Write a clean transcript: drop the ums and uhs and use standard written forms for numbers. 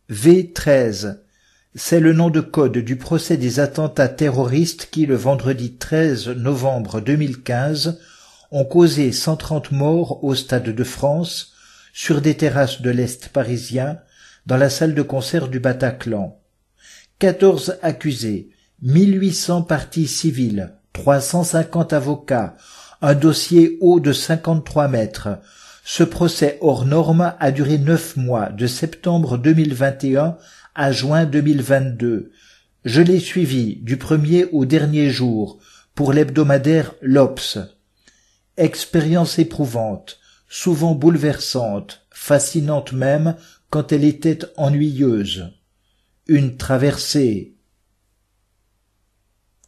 V13. C'est le nom de code du procès des attentats terroristes qui, le vendredi 13 novembre 2015, ont causé 130 morts au Stade de France, sur des terrasses de l'Est parisien, dans la salle de concert du Bataclan. 14 accusés, 1800 parties civiles, 350 avocats, un dossier haut de 53 mètres. Ce procès hors norme a duré 9 mois, de septembre 2021 à juin 2022. Je l'ai suivi du premier au dernier jour pour l'hebdomadaire l'Obs. Expérience éprouvante, souvent bouleversante, fascinante même quand elle était ennuyeuse. Une traversée,